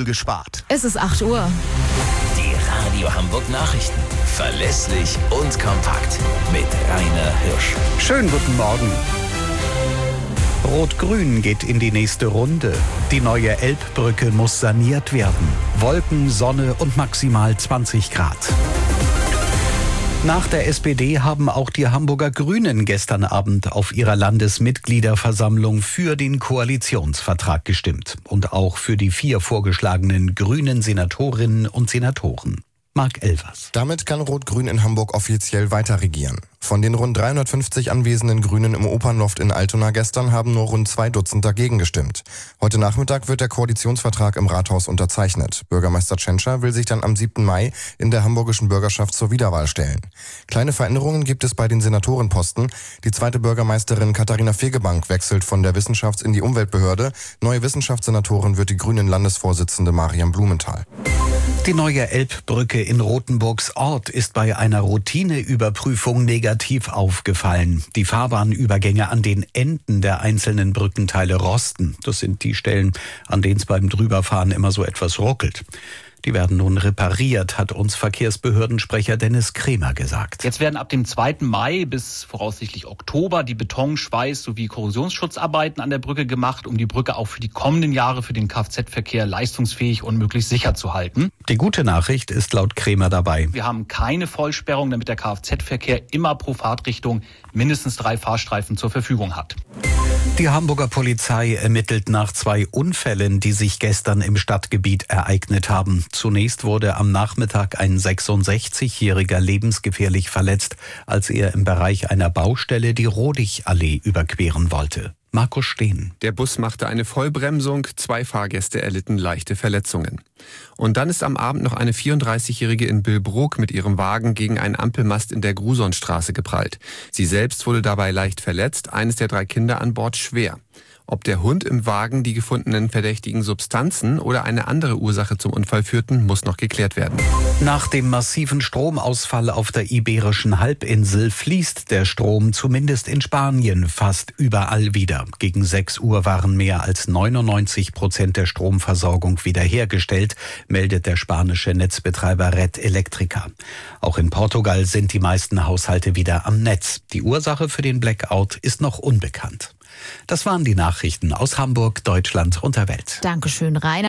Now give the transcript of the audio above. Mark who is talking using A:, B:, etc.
A: Diesel gespart.
B: Es ist 8 Uhr.
C: Die Radio Hamburg Nachrichten. Verlässlich und kompakt. Mit Rainer Hirsch.
A: Schönen guten Morgen. Rot-Grün geht in die nächste Runde. Die neue Elbbrücke muss saniert werden. Wolken, Sonne und maximal 20 Grad. Nach der SPD haben auch die Hamburger Grünen gestern Abend auf ihrer Landesmitgliederversammlung für den Koalitionsvertrag gestimmt und auch für die 4 vorgeschlagenen grünen Senatorinnen und Senatoren. Marc Elvers.
D: Damit kann Rot-Grün in Hamburg offiziell weiter regieren. Von den rund 350 anwesenden Grünen im Opernloft in Altona gestern haben nur rund 2 Dutzend dagegen gestimmt. Heute Nachmittag wird der Koalitionsvertrag im Rathaus unterzeichnet. Bürgermeister Tschentscher will sich dann am 7. Mai in der hamburgischen Bürgerschaft zur Wiederwahl stellen. Kleine Veränderungen gibt es bei den Senatorenposten. Die zweite Bürgermeisterin Katharina Fegebank wechselt von der Wissenschafts- in die Umweltbehörde. Neue Wissenschaftssenatorin wird die Grünen Landesvorsitzende Mariam Blumenthal.
A: Die neue Elbbrücke in Rothenburgs Ort ist bei einer Routineüberprüfung negativ aufgefallen. Die Fahrbahnübergänge an den Enden der einzelnen Brückenteile rosten. Das sind die Stellen, an denen es beim Drüberfahren immer so etwas ruckelt. Die werden nun repariert, hat uns Verkehrsbehördensprecher Dennis Kremer gesagt.
E: Jetzt werden ab dem 2. Mai bis voraussichtlich Oktober die Beton-, Schweiß- sowie Korrosionsschutzarbeiten an der Brücke gemacht, um die Brücke auch für die kommenden Jahre für den Kfz-Verkehr leistungsfähig und möglichst sicher zu halten.
A: Die gute Nachricht ist laut Kremer dabei.
E: Wir haben keine Vollsperrung, damit der Kfz-Verkehr immer pro Fahrtrichtung mindestens 3 Fahrstreifen zur Verfügung hat.
A: Die Hamburger Polizei ermittelt nach 2 Unfällen, die sich gestern im Stadtgebiet ereignet haben. Zunächst wurde am Nachmittag ein 66-Jähriger lebensgefährlich verletzt, als er im Bereich einer Baustelle die Rodigallee überqueren wollte. Markus Steen.
F: Der Bus machte eine Vollbremsung, 2 Fahrgäste erlitten leichte Verletzungen. Und dann ist am Abend noch eine 34-Jährige in Billbrook mit ihrem Wagen gegen einen Ampelmast in der Grusonstraße geprallt. Sie selbst wurde dabei leicht verletzt, eines der 3 Kinder an Bord schwer. Ob der Hund im Wagen die gefundenen verdächtigen Substanzen oder eine andere Ursache zum Unfall führten, muss noch geklärt werden.
A: Nach dem massiven Stromausfall auf der Iberischen Halbinsel fließt der Strom zumindest in Spanien fast überall wieder. Gegen 6 Uhr waren mehr als 99% der Stromversorgung wiederhergestellt, meldet der spanische Netzbetreiber Red Eléctrica. Auch in Portugal sind die meisten Haushalte wieder am Netz. Die Ursache für den Blackout ist noch unbekannt. Das waren die Nachrichten aus Hamburg, Deutschland und der Welt.
B: Dankeschön, Rainer.